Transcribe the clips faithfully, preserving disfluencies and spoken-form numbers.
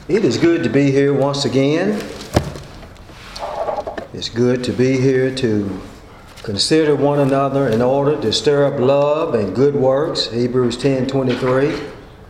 It is good to be here once again. It's good to be here to consider one another in order to stir up love and good works. Hebrews ten twenty-three.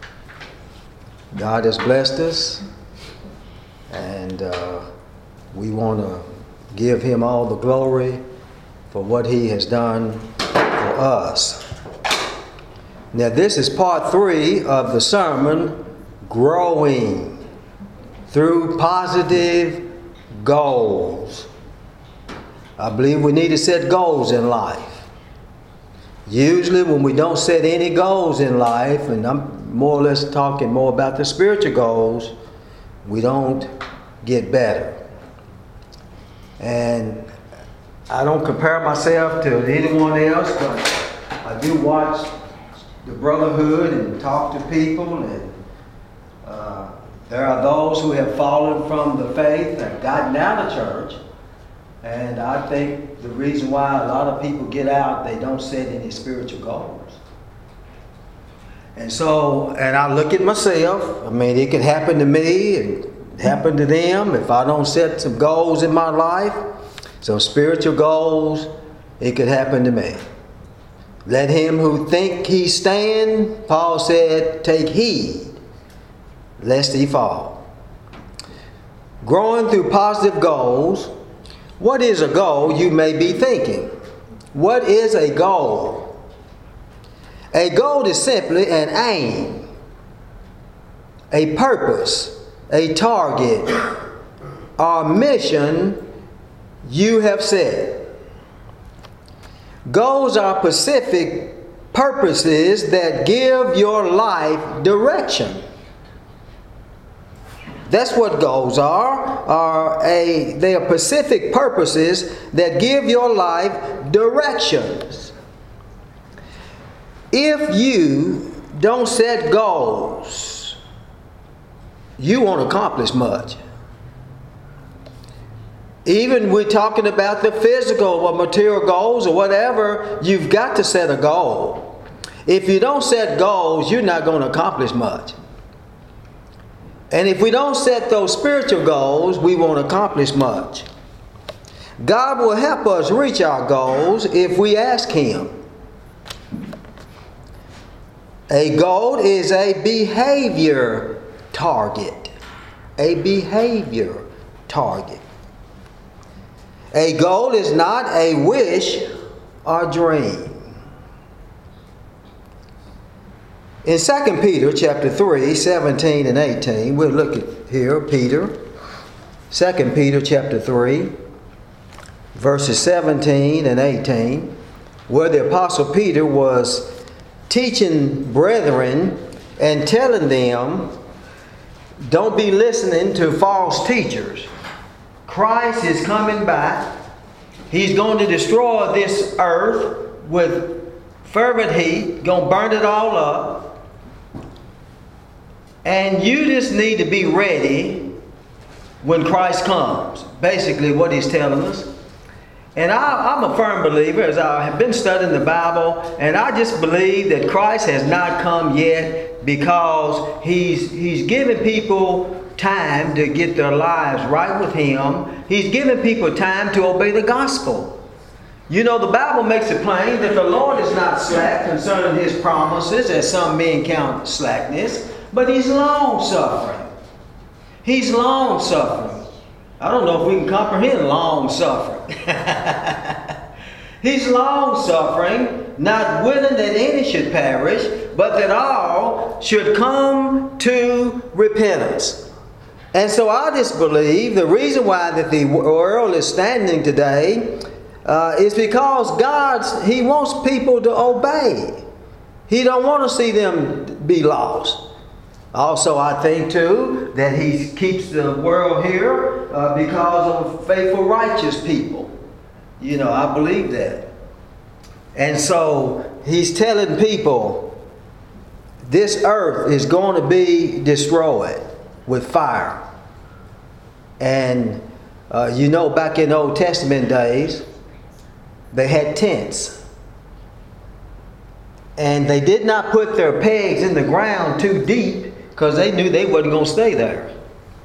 God has blessed us, and uh, we want to give Him all the glory for what He has done for us. Now, this is part three of the sermon, Growing Through Positive Goals. I believe we need to set goals in life. Usually when we don't set any goals in life, and I'm more or less talking more about the spiritual goals, we don't get better. And I don't compare myself to anyone else, but I do watch the brotherhood and talk to people, and uh, there are those who have fallen from the faith and gotten out of church. And I think the reason why a lot of people get out, they don't set any spiritual goals. And so, and I look at myself, I mean, it can happen to me and happen to them if I don't set some goals in my life. So spiritual goals, it could happen to me. Let him who think he stand, Paul said, take heed, lest he fall. Growing through positive goals. What is a goal, you may be thinking? What is a goal? A goal is simply an aim, a purpose, a target, or mission you have set. Goals are specific purposes that give your life direction. That's what goals are. Are a, they are specific purposes that give your life directions. If you don't set goals, you won't accomplish much. Even we're talking about the physical or material goals or whatever, you've got to set a goal. If you don't set goals, you're not going to accomplish much. And if we don't set those spiritual goals, we won't accomplish much. God will help us reach our goals if we ask Him. A goal is a behavior target. A behavior target. A goal is not a wish or dream. In Second Peter chapter three, seventeen and eighteen, we'll look at here, Peter. Second Peter chapter three, verses seventeen and eighteen, where the Apostle Peter was teaching brethren and telling them, don't be listening to false teachers. Christ is coming back. He's going to destroy this earth with fervent heat, going to burn it all up. And you just need to be ready when Christ comes. Basically what he's telling us. And I, I'm a firm believer, as I have been studying the Bible, and I just believe that Christ has not come yet because he's, he's giving people time to get their lives right with Him. He's giving people time to obey the gospel. You know, the Bible makes it plain that the Lord is not slack concerning His promises, as some men count slackness, but He's long-suffering. He's long-suffering. I don't know if we can comprehend long-suffering. He's long-suffering, not willing that any should perish, but that all should come to repentance. And so I just believe the reason why that the world is standing today uh, is because God's, He wants people to obey. He don't want to see them be lost. Also, I think too that He keeps the world here uh, because of faithful, righteous people. You know, I believe that. And so He's telling people this earth is going to be destroyed with fire. And uh, you know, back in Old Testament days, they had tents. And they did not put their pegs in the ground too deep because they knew they wasn't going to stay there.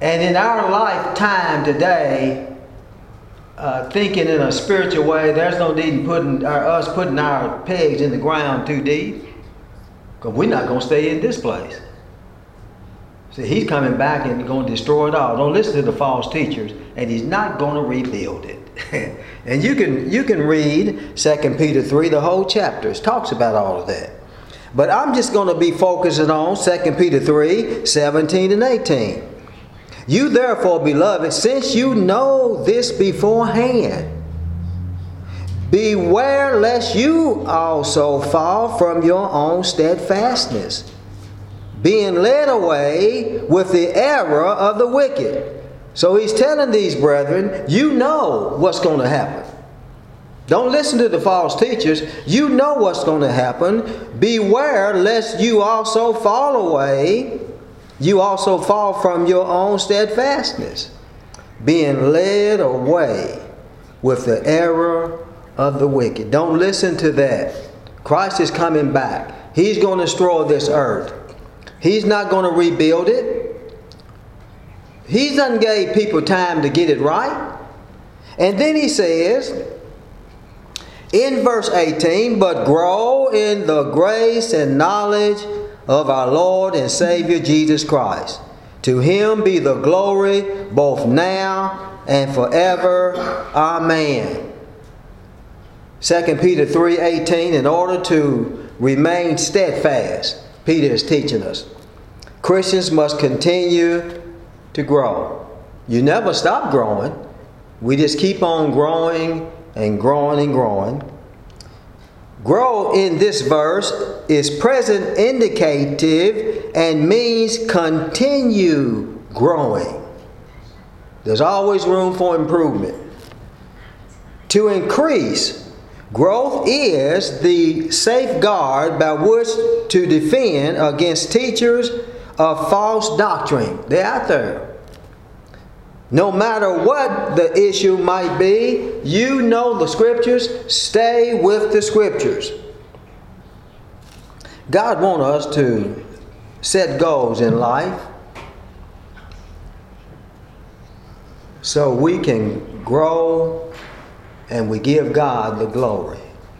And in our lifetime today, uh, thinking in a spiritual way, there's no need in putting our, us putting our pegs in the ground too deep, because we're not going to stay in this place. See, he's coming back and going to destroy it all. Don't listen to the false teachers, and he's not going to rebuild it. And you can you can read Second Peter three, the whole chapter. It talks about all of that. But I'm just going to be focusing on Second Peter three, seventeen and eighteen. You therefore, beloved, since you know this beforehand, beware lest you also fall from your own steadfastness, being led away with the error of the wicked. So he's telling these brethren, you know what's going to happen. Don't listen to the false teachers. You know what's going to happen. Beware lest you also fall away. You also fall from your own steadfastness, being led away with the error of the wicked. Don't listen to that. Christ is coming back. He's going to destroy this earth. He's not going to rebuild it. He done gave people time to get it right. And then he says, in verse eighteen, but grow in the grace and knowledge of our Lord and Savior Jesus Christ. To him be the glory both now and forever. Amen. Second Peter three eighteen, in order to remain steadfast, Peter is teaching us, Christians must continue to grow. You never stop growing. We just keep on growing and growing and growing. Grow in this verse is present indicative and means continue growing. There's always room for improvement. To increase, growth is the safeguard by which to defend against teachers of false doctrine. They're out there. No matter what the issue might be, you know the scriptures, stay with the scriptures. God wants us to set goals in life so we can grow and we give God the glory.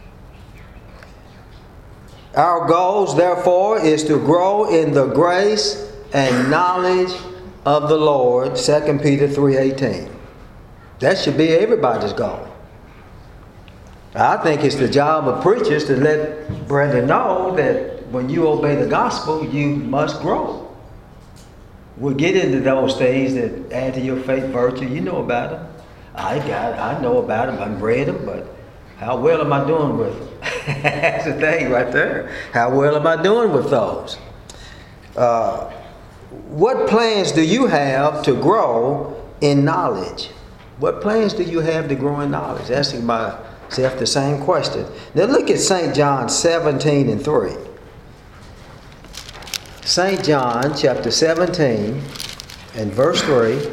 Our goals, therefore, is to grow in the grace and knowledge of the Lord, Second Peter three eighteen. That should be everybody's goal. I think it's the job of preachers to let brethren know that when you obey the gospel, you must grow. We'll get into those things that add to your faith virtue. You know about them. I got, I know about them. I've read them, but how well am I doing with them? That's the thing right there. How well am I doing with those? Uh, what plans do you have to grow in knowledge? What plans do you have to grow in knowledge? Asking myself the same question. Now look at Saint John seventeen and three. Saint John chapter seventeen and verse three.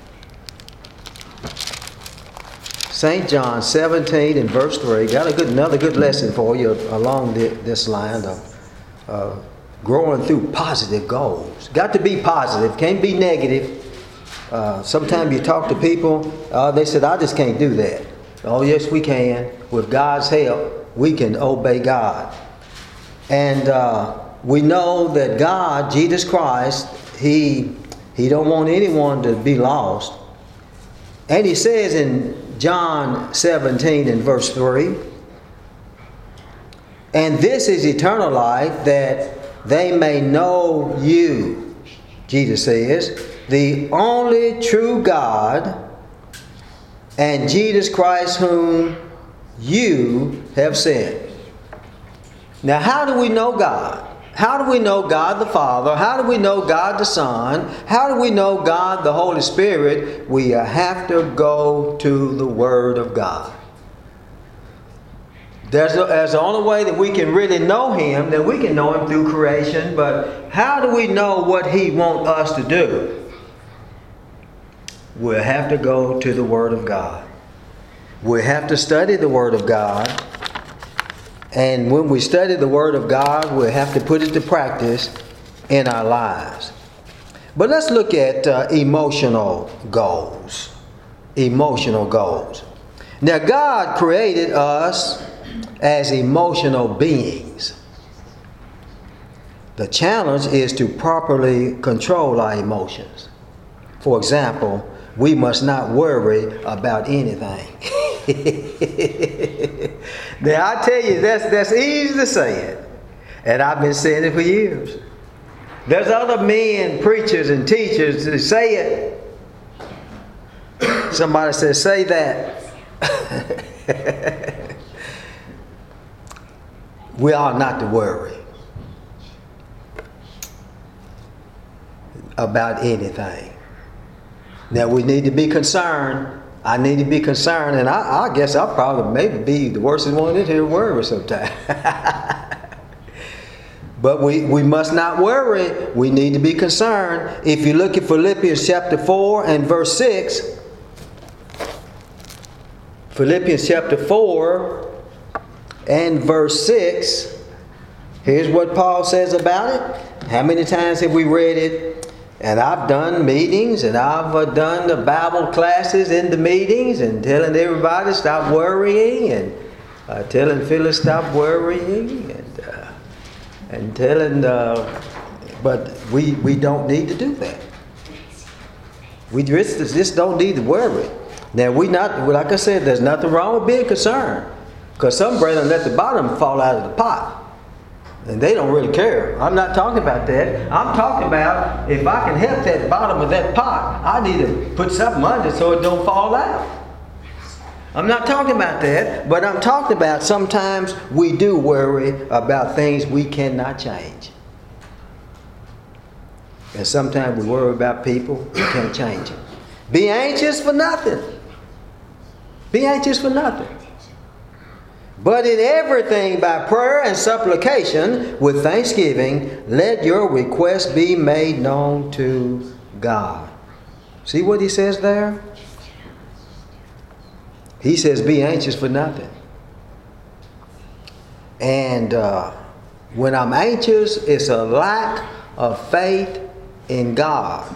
Saint John seventeen and verse three. Got a good, another good lesson for you along the, this line of uh, growing through positive goals. Got to be positive. Can't be negative. Uh, sometimes you talk to people, uh, they said, I just can't do that. Oh, yes, we can. With God's help, we can obey God. And uh, we know that God, Jesus Christ, He, he don't want anyone to be lost. And He says in John seventeen and verse three, and this is eternal life, that they may know you, Jesus says, the only true God, and Jesus Christ whom you have sent. Now, how do we know God? How do we know God the Father? How do we know God the Son? How do we know God the Holy Spirit? We have to go to the Word of God. There's, a, there's the only way that we can really know Him, that we can know Him through creation. But how do we know what He wants us to do? We'll have to go to the Word of God. We'll have to study the Word of God. And when we study the Word of God, we'll have to put it to practice in our lives. But let's look at uh, emotional goals. Emotional goals. Now, God created us as emotional beings. The challenge is to properly control our emotions. For example, we must not worry about anything. Now, I tell you, that's, that's easy to say it. And I've been saying it for years. There's other men, preachers and teachers that say it. Somebody says, say that. We are not to worry about anything. Now, we need to be concerned. I need to be concerned, and I, I guess I'll probably maybe be the worst one in here worry sometimes. But we, we must not worry. We need to be concerned. If you look at Philippians chapter four and verse six, Philippians chapter four and verse six, here's what Paul says about it. How many times have we read it? And I've done meetings, and I've uh, done the Bible classes in the meetings, and telling everybody stop worrying, and uh, telling Phyllis stop worrying, and uh, and telling, uh, but we we don't need to do that. We just, just don't need to worry. Now, we not, like I said, there's nothing wrong with being concerned, because some brethren let the bottom fall out of the pot. And they don't really care. I'm not talking about that. I'm talking about if I can help that bottom of that pot, I need to put something under so it don't fall out. I'm not talking about that, but I'm talking about sometimes we do worry about things we cannot change. And sometimes we worry about people we can't change them. Be anxious for nothing. Be anxious for nothing. But in everything by prayer and supplication with thanksgiving, let your requests be made known to God. See what he says there? He says be anxious for nothing. And uh, when I'm anxious, it's a lack of faith in God.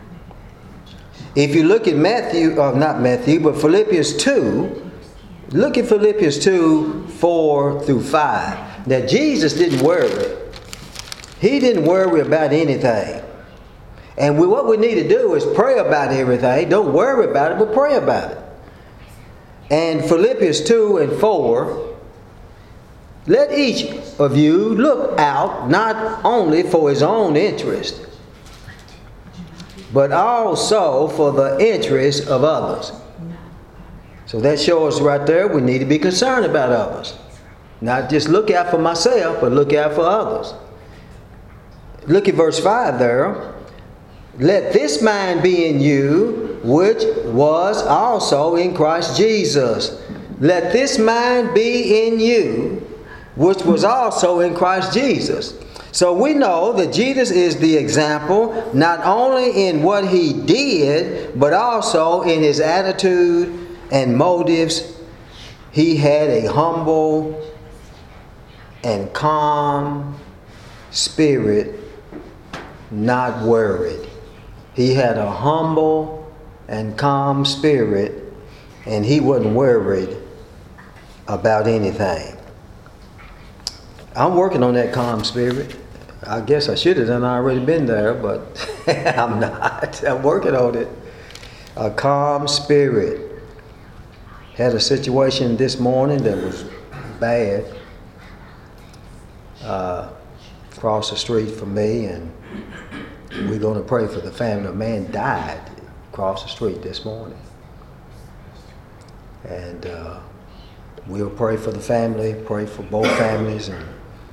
If you look at Matthew, or not Matthew, but Philippians two, look at Philippians two, four through five. Now, Jesus didn't worry. He didn't worry about anything. And we, what we need to do is pray about everything. Don't worry about it, but pray about it. And Philippians two and four, let each of you look out not only for his own interest, but also for the interest of others. So that shows right there we need to be concerned about others. Not just look out for myself, but look out for others. Look at verse five there. Let this mind be in you, which was also in Christ Jesus. Let this mind be in you, which was also in Christ Jesus. So we know that Jesus is the example, not only in what he did, but also in his attitude and motives. He had a humble and calm spirit, not worried. He had a humble and calm spirit, and he wasn't worried about anything. I'm working on that calm spirit. I guess I should have done already been there, but I'm not. I'm working on it. A calm spirit. Had a situation this morning that was bad uh, across the street from me, and we're going to pray for the family. A man died across the street this morning. And uh, we'll pray for the family, pray for both families. And,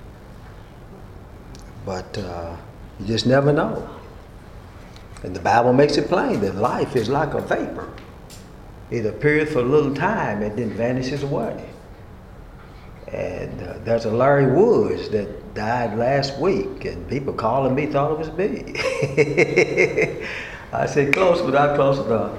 but uh, you just never know. And the Bible makes it plain that life is like a vapor. It appears for a little time and then vanishes away. And uh, there's a Larry Woods that died last week, and people calling me thought it was me. I said close, but not close enough.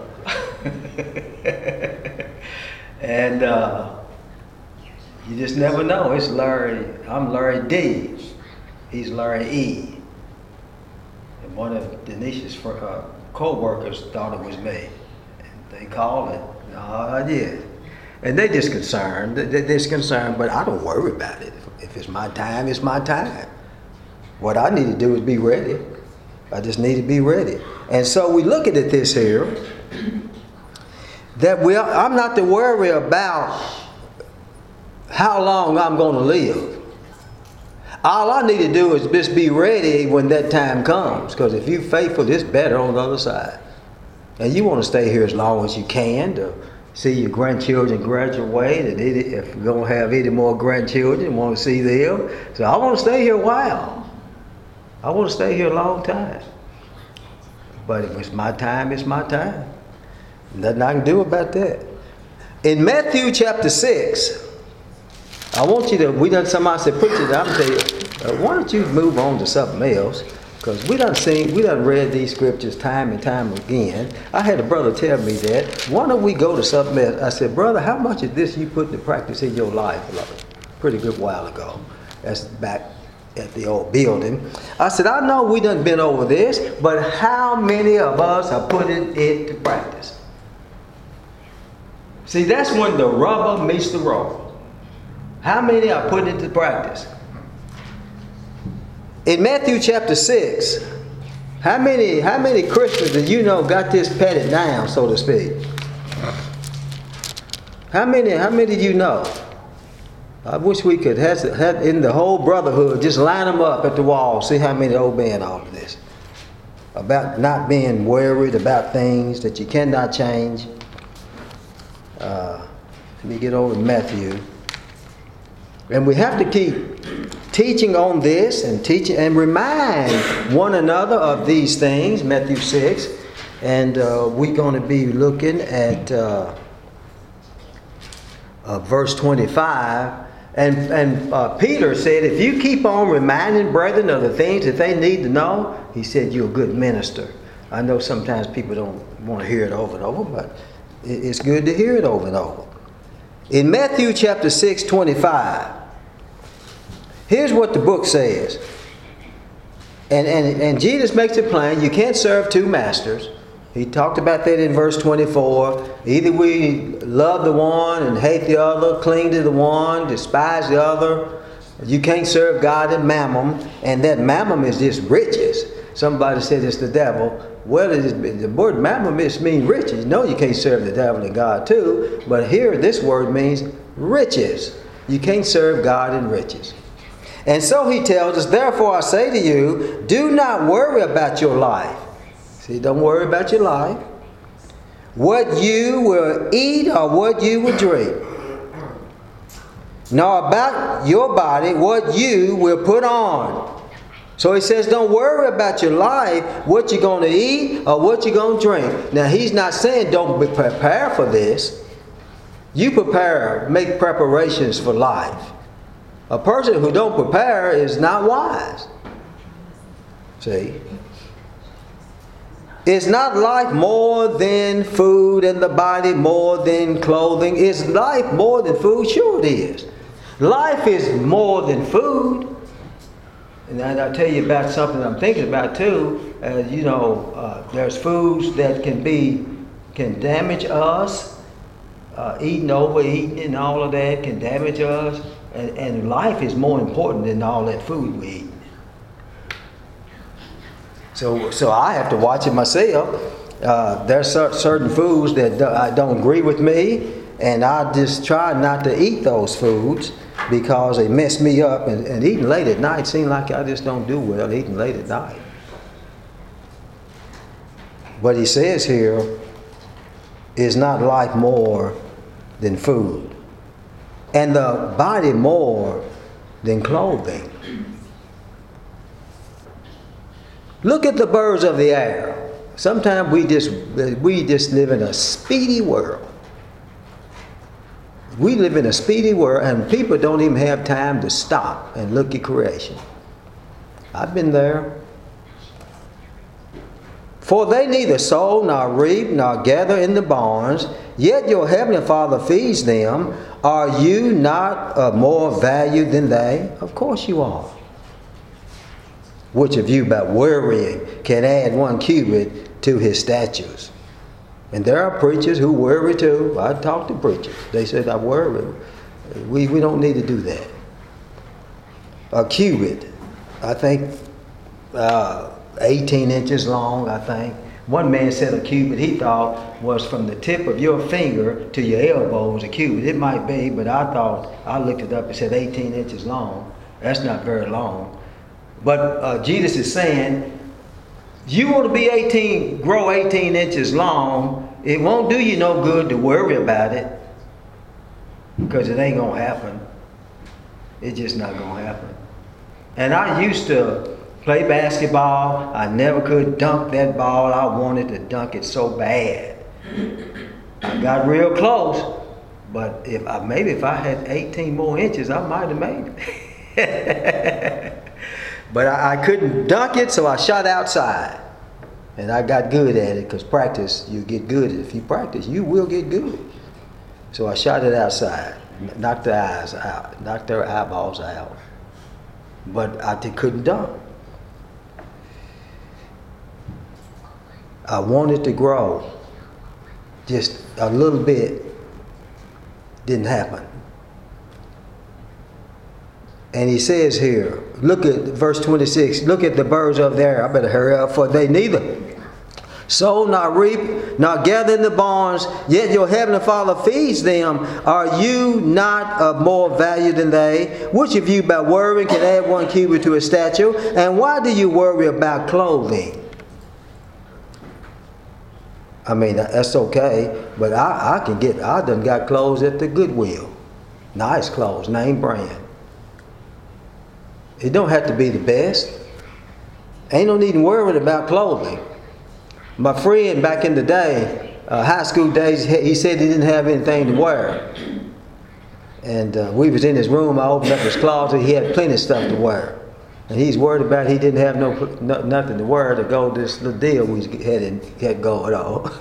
And uh, you just never know. It's Larry. I'm Larry D. He's Larry E. one of Denise's fr- uh, co-workers thought it was me. And they called it. No, I did. And they just concerned. They, they're just concerned, but I don't worry about it. If it's my time, it's my time. What I need to do is be ready. I just need to be ready. And so we look at it this here, that we are, I'm not to worry about how long I'm going to live. All I need to do is just be ready when that time comes. Because if you're faithful, it's better on the other side. And you want to stay here as long as you can to see your grandchildren graduate. And if you're going to have any more grandchildren, you want to see them. So I want to stay here a while. I want to stay here a long time. But if it's my time, it's my time. Nothing I can do about that. In Matthew chapter six, I want you to, we done, somebody said, preacher, I'm going to tell you, uh, why don't you move on to something else? Because we done seen, we done read these scriptures time and time again. I had a brother tell me that. Why don't we go to something else? I said, brother, how much of this you put into practice in your life? A pretty good while ago. That's back at the old building. I said, I know we done been over this, but how many of us are putting it into practice? See, that's when the rubber meets the road. How many are putting it into practice? In Matthew chapter six, how many, how many Christians do you know got this patted down, so to speak? How many, how many do you know? I wish we could have, have in the whole brotherhood, just line them up at the wall, see how many obey in all of this. About not being worried about things that you cannot change. Uh, let me get over to Matthew. And we have to keep teaching on this and teaching and remind one another of these things, Matthew six. And uh, we're going to be looking at uh, uh, verse twenty-five. And, and uh, Peter said, if you keep on reminding brethren of the things that they need to know, he said, you're a good minister. I know sometimes people don't want to hear it over and over, but it's good to hear it over and over. In Matthew chapter six, twenty-five, here's what the book says. And, and, and Jesus makes it plain, you can't serve two masters. He talked about that in verse twenty-four. Either we love the one and hate the other, cling to the one, despise the other. You can't serve God and mammon. And that mammon is just riches. Somebody said it's the devil. Well, it is, the word mammon means riches. No, you can't serve the devil and God too. But here this word means riches. You can't serve God and riches. And so he tells us, therefore I say to you, do not worry about your life. See, don't worry about your life. What you will eat or what you will drink. Nor about your body what you will put on. So he says, don't worry about your life, what you're going to eat or what you're going to drink. Now, he's not saying don't be prepare for this. You prepare, make preparations for life. A person who don't prepare is not wise. See? Is not life more than food and the body more than clothing? Is life more than food? Sure it is. Life is more than food. And I'll tell you about something I'm thinking about too. Uh, you know, uh, there's foods that can be, can damage us. Uh, eating, overeating and all of that can damage us. And, and life is more important than all that food we eat. So, so I have to watch it myself. Uh, there's certain foods that don't agree with me, and I just try not to eat those foods because they mess me up. And, and eating late at night seems like I just don't do well eating late at night. But he says here, is not life more than food, and the body more than clothing? Look at the birds of the air. Sometimes we just we just live in a speedy world. We live in a speedy world, and people don't even have time to stop and look at creation. I've been there. For they neither sow, nor reap, nor gather in the barns, yet your heavenly Father feeds them. Are you not of more value than they? Of course you are. Which of you by worrying can add one cubit to his statutes? And there are preachers who worry too. I talk to preachers. They said, I worry. We, we don't need to do that. A cubit, I think uh, eighteen inches long, I think. One man said a cubit he thought was from the tip of your finger to your elbow was a cubit. It might be, but I thought, I looked it up, it said eighteen inches long. That's not very long. But uh, Jesus is saying, you want to be eighteen, grow eighteen inches long, it won't do you no good to worry about it, because it ain't going to happen. It's just not going to happen. And I used to play basketball. I never could dunk that ball. I wanted to dunk it so bad. I got real close, but if I maybe if I had eighteen more inches, I might have made it. But I, I couldn't dunk it, so I shot outside. And I got good at it, because practice, you get good. If you practice, you will get good. So I shot it outside, knocked their eyes out, knocked their eyeballs out. But I couldn't dunk. I wanted to grow just a little bit. Didn't happen. And he says here, look at verse twenty-six, look at the birds up there. I better hurry up, for they neither sow nor reap nor gather in the barns, yet your heavenly Father feeds them. Are you not of more value than they? Which of you by worrying can add one cubit to his stature? And why do you worry about clothing? I mean, that's okay, but I, I can get, I done got clothes at the Goodwill. Nice clothes, name brand. It don't have to be the best. Ain't no need worrying about clothing. My friend back in the day, uh, high school days, he said he didn't have anything to wear. And uh, we was in his room, I opened up his closet, he had plenty of stuff to wear. And he's worried about he didn't have no, no nothing to wear to go to this little deal we had, in, had going on.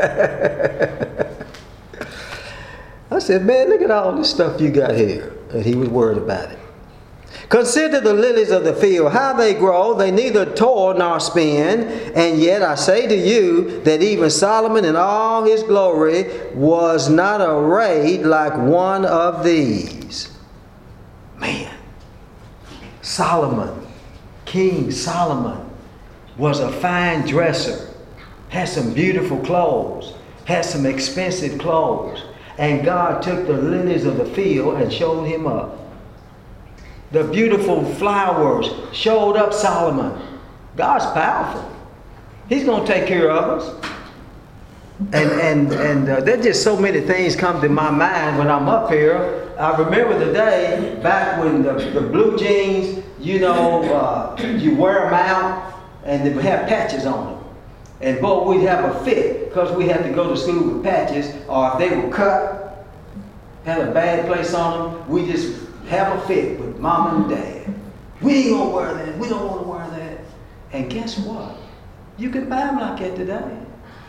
I said, man, look at all this stuff you got here. And he was worried about it. Consider the lilies of the field, how they grow. They neither toil nor spin. And yet I say to you that even Solomon in all his glory was not arrayed like one of these. Man, Solomon, King Solomon, was a fine dresser. Had some beautiful clothes. Had some expensive clothes. And God took the lilies of the field and showed him up. The beautiful flowers showed up Solomon. God's powerful. He's going to take care of us. And and and uh, there's just so many things come to my mind when I'm up here. I remember the day back when the, the blue jeans, you know, uh, you wear them out and they have patches on them. And boy, we'd have a fit because we had to go to school with patches, or if they were cut, had a bad place on them, we just have a fit with mom and dad. We ain't gonna wear that. We don't want to wear that. And guess what? You can buy them like that today.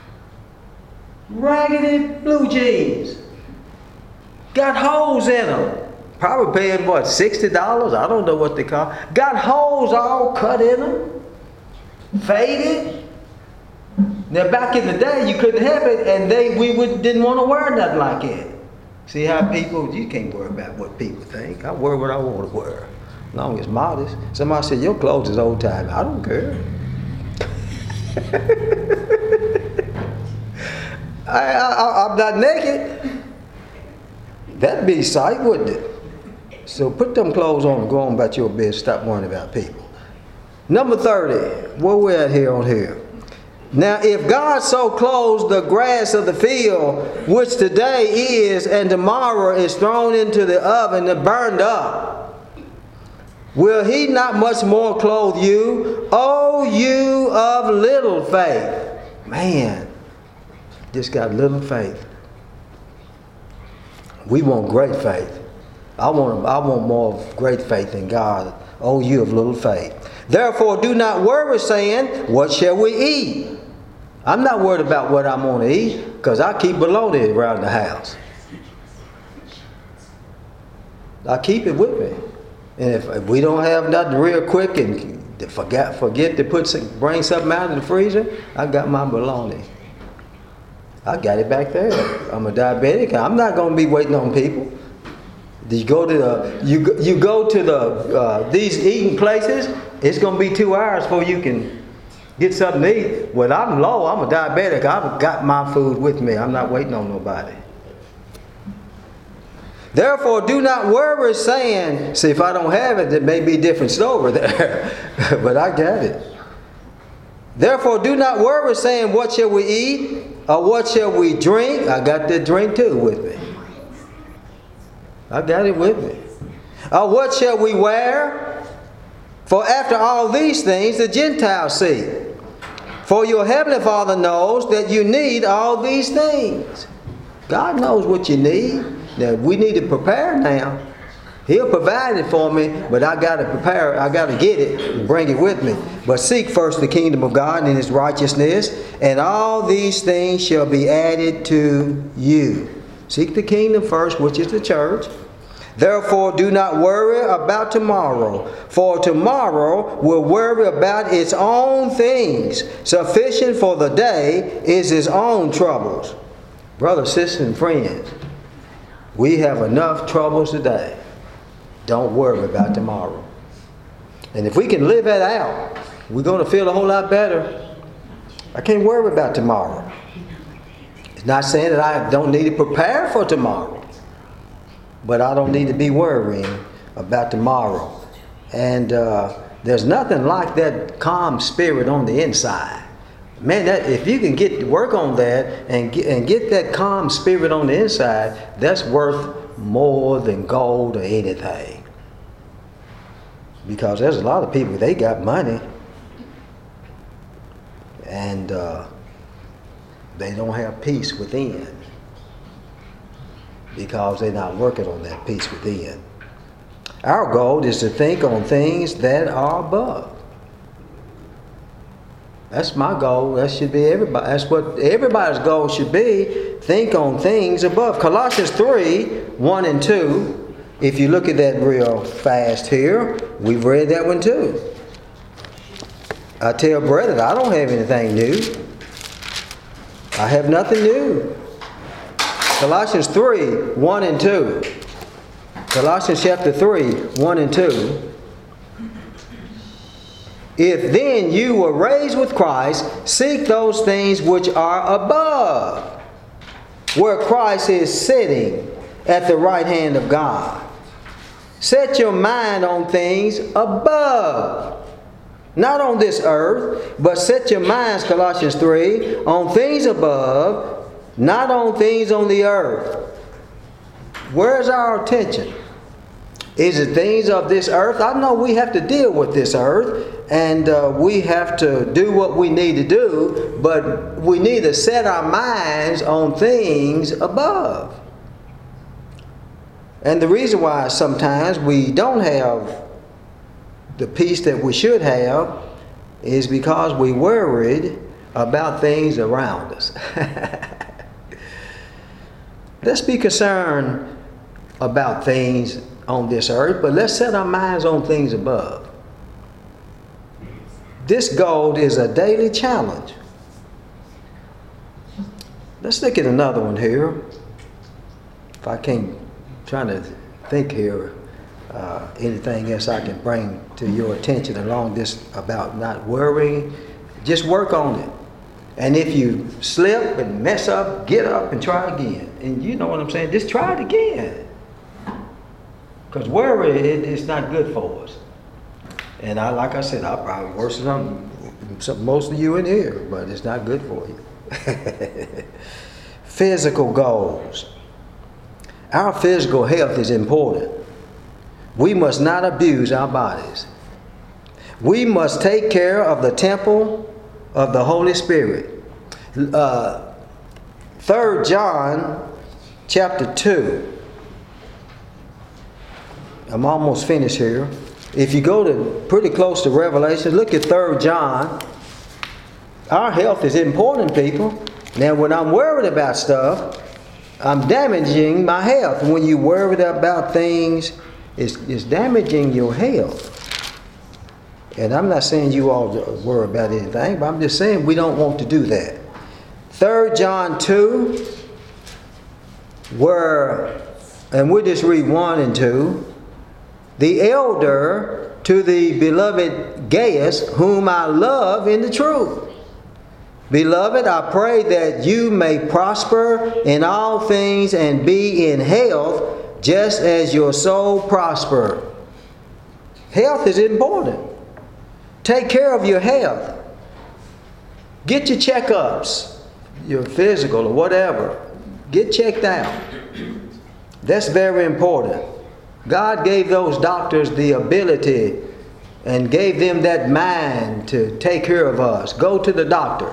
Raggedy blue jeans. Got holes in them. Probably paying what, sixty dollars? I don't know what they call. Got holes all cut in them. Faded. Now back in the day you couldn't have it, and they we would, didn't want to wear nothing like it. See how people, you can't worry about what people think. I wear what I want to wear, as long as it's modest. Somebody said, your clothes is old time. I don't care. I, I, I'm not naked. That'd be a sight, wouldn't it? So put them clothes on and go on about your business. Stop worrying about people. Number thirty, where we at here on here? Now, if God so clothes the grass of the field, which today is and tomorrow is thrown into the oven and burned up, will he not much more clothe you, O you of little faith? Man, just got little faith. We want great faith. I want, I want more of great faith in God, O you of little faith. Therefore, do not worry, saying, what shall we eat? I'm not worried about what I'm going to eat, because I keep bologna around the house. I keep it with me. And if, if we don't have nothing real quick and to forget, forget to put some, bring something out of the freezer, I got my bologna. I got it back there. I'm a diabetic. I'm not going to be waiting on people. You go to the you go- you go to the uh, these eating places. It's going to be two hours before you can get something to eat. When I'm low, I'm a diabetic. I've got my food with me. I'm not waiting on nobody. Therefore, do not worry, saying, see, if I don't have it, it may be a different story there. But I got it. Therefore, do not worry, saying, what shall we eat? Or what shall we drink? I got the drink too with me. I got it with me. Or what shall we wear? For after all these things the Gentiles seek. For your heavenly Father knows that you need all these things. God knows what you need. Now we need to prepare now. He'll provide it for me, but I got to prepare. I got to get it and bring it with me. But seek first the kingdom of God and His righteousness, and all these things shall be added to you. Seek the kingdom first, which is the church. Therefore, do not worry about tomorrow, for tomorrow will worry about its own things. Sufficient for the day is its own troubles. Brothers, sisters, and friends, we have enough troubles today. Don't worry about tomorrow. And if we can live that out, we're going to feel a whole lot better. I can't worry about tomorrow. It's not saying that I don't need to prepare for tomorrow, but I don't need to be worrying about tomorrow. And uh, there's nothing like that calm spirit on the inside. Man, that, if you can get to work on that and get, and get that calm spirit on the inside, that's worth more than gold or anything. Because there's a lot of people, they got money, and uh, they don't have peace within because they're not working on that peace within. Our goal is to think on things that are above. That's my goal. That should be everybody. That's what everybody's goal should be. Think on things above. Colossians three, one and two. If you look at that real fast here, we've read that one too. I tell brethren, I don't have anything new. I have nothing new. Colossians three, one and two. Colossians chapter three, one and two. If then you were raised with Christ, seek those things which are above, where Christ is sitting at the right hand of God. Set your mind on things above, not on this earth, but set your minds, Colossians three, on things above, not on things on the earth. Where's our attention? Is it things of this earth? I know we have to deal with this earth, and uh, we have to do what we need to do, but we need to set our minds on things above. And the reason why sometimes we don't have the peace that we should have is because we worried about things around us. Let's be concerned about things on this earth, but let's set our minds on things above. This goal is a daily challenge. Let's look at another one here. If I can't, trying to think here, uh, anything else I can bring to your attention along this about not worrying, just work on it. And if you slip and mess up, get up and try again. And you know what I'm saying? Just try it again. Because worry, it, it's not good for us. And I, like I said, I'm probably worse than some, most of you in here, but it's not good for you. Physical goals. Our physical health is important. We must not abuse our bodies. We must take care of the temple of the Holy Spirit. Uh, Third John chapter two. I'm almost finished here. If you go to pretty close to Revelation, look at Third John. Our health is important, people. Now, when I'm worried about stuff, I'm damaging my health. When you worry about things, it's, it's damaging your health. And I'm not saying you all worry about anything, but I'm just saying we don't want to do that. Third John two, where, and we'll just read one and two. The elder to the beloved Gaius, whom I love in the truth. Beloved, I pray that you may prosper in all things and be in health, just as your soul prosper. Health is important. Take care of your health. Get your checkups, your physical or whatever. Get checked out. That's very important. God gave those doctors the ability and gave them that mind to take care of us. Go to the doctor.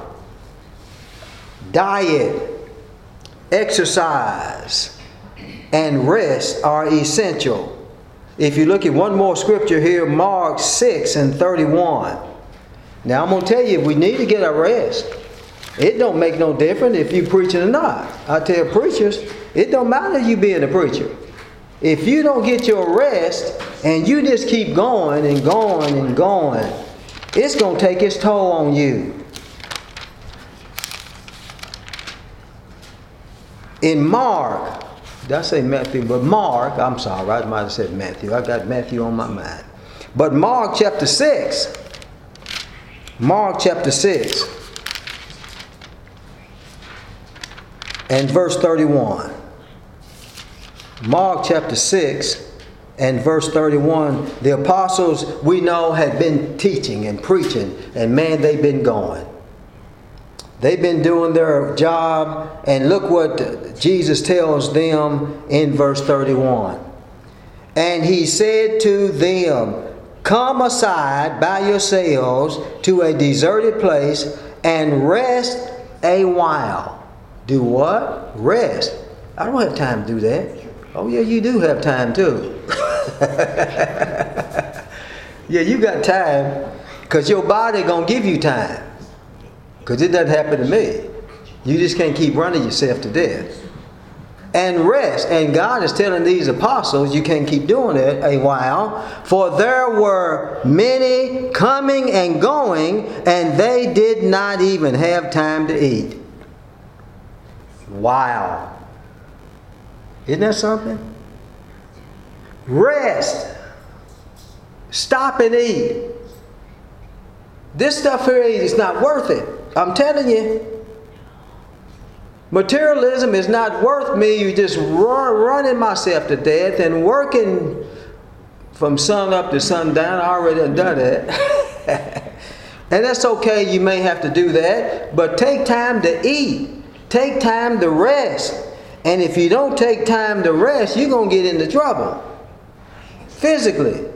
Diet, exercise, and rest are essential. If you look at one more scripture here, Mark six and thirty-one. Now I'm going to tell you, we need to get our rest. It don't make no difference if you're preaching or not. I tell preachers, it don't matter you being a preacher. If you don't get your rest and you just keep going and going and going, it's going to take its toll on you. In Mark, did I say Matthew? But Mark, I'm sorry, I might have said Matthew. I got Matthew on my mind. But Mark chapter six. Mark chapter six. And verse thirty-one. Mark chapter six and verse thirty-one. The apostles, we know, had been teaching and preaching. And man, they've been going. They've been doing their job, and look what Jesus tells them in verse thirty-one. And he said to them, come aside by yourselves to a deserted place and rest a while. Do what? Rest. I don't have time to do that. Oh yeah, you do have time too. Yeah, you got time because your body gonna give you time. Because it doesn't happen to me. You just can't keep running yourself to death. And rest. And God is telling these apostles, you can't keep doing it a while. For there were many coming and going, and they did not even have time to eat. Wow. Isn't that something? Rest. Stop and eat. This stuff here is not worth it. I'm telling you, materialism is not worth me just run, running myself to death and working from sun up to sundown. I already done done that. And that's okay, you may have to do that, but take time to eat. Take time to rest. And if you don't take time to rest, you're going to get into trouble. Physically.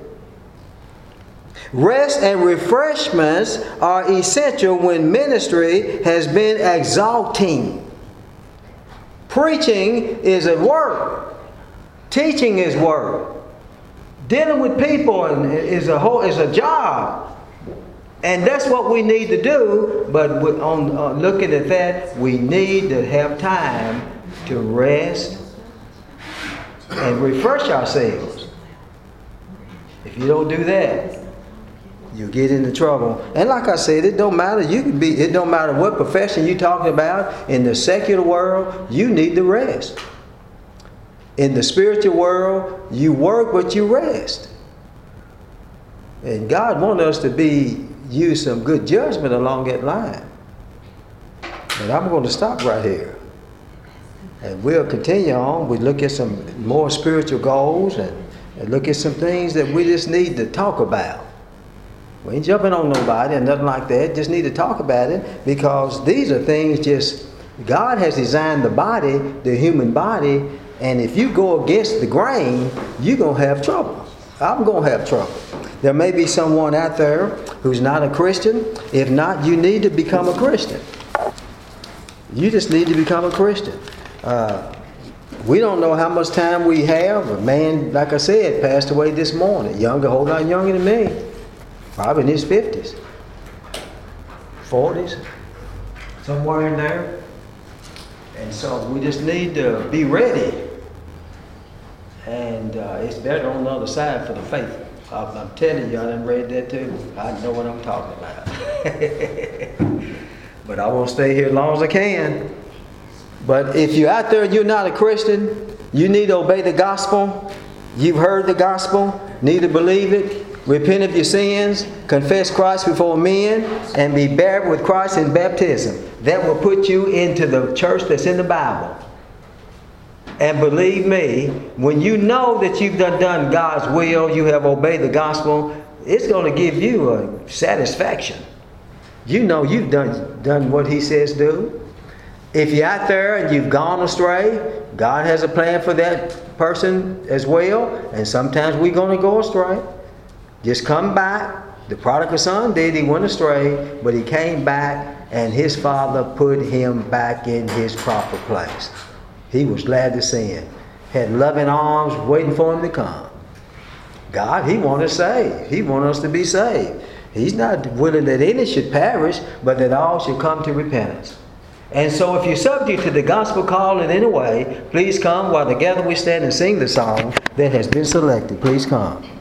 Rest and refreshments are essential when ministry has been exalting. Preaching is a work. Teaching is work. Dealing with people is a whole is a job. And that's what we need to do. But on uh, looking at that, we need to have time to rest and refresh ourselves. If you don't do that, you get into trouble. And like I said, it don't matter. You can be. It don't matter what profession you're talking about. In the secular world, you need to rest. In the spiritual world, you work, but you rest. And God wants us to be use some good judgment along that line. But I'm going to stop right here. And we'll continue on. We look at some more spiritual goals and, and look at some things that we just need to talk about. We ain't jumping on nobody and nothing like that. Just need to talk about it because these are things just, God has designed the body, the human body, and if you go against the grain, you're going to have trouble. I'm going to have trouble. There may be someone out there who's not a Christian. If not, you need to become a Christian. You just need to become a Christian. Uh, we don't know how much time we have. A man, like I said, passed away this morning. Younger, a whole lot younger than me. Probably in his fifties. forties. Somewhere in there. And so we just need to be ready. And uh, it's better on the other side for the faithful. I'm, I'm telling you, I done read that too. I know what I'm talking about. But I won't stay here as long as I can. But if you're out there and you're not a Christian, you need to obey the gospel. You've heard the gospel, need to believe it, repent of your sins, confess Christ before men, and be buried with Christ in baptism. That will put you into the church that's in the Bible. And believe me, when you know that you've done, done God's will, you have obeyed the gospel, it's going to give you a satisfaction. You know you've done, done what He says do. If you're out there and you've gone astray, God has a plan for that person as well. And sometimes we're going to go astray. Just come back. The prodigal son did. He went astray, but he came back and his father put him back in his proper place. He was glad to see him. Had loving arms waiting for him to come. God, He wants us saved. He wants us to be saved. He's not willing that any should perish, but that all should come to repentance. And so if you're subject to the gospel call in any way, please come while together we stand and sing the song that has been selected. Please come.